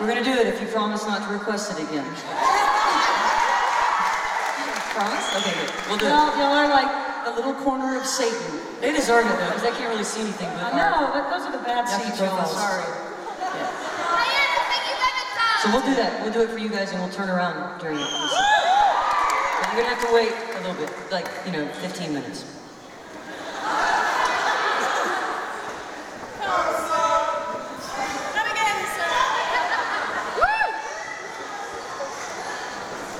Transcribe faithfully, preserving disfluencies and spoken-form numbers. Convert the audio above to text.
We're gonna do it if you promise not to request it again. Promise? Okay, good. We'll do y'all, it. Y'all are like the little corner of Satan. They deserve it though, because they can't really see anything. But I know, but those are the bad Yucky seats, y'all. profiles. Sorry. Yeah. So we'll do that. We'll do it for you guys, and we'll turn around during it. But you're gonna have to wait a little bit, like you know, fifteen minutes.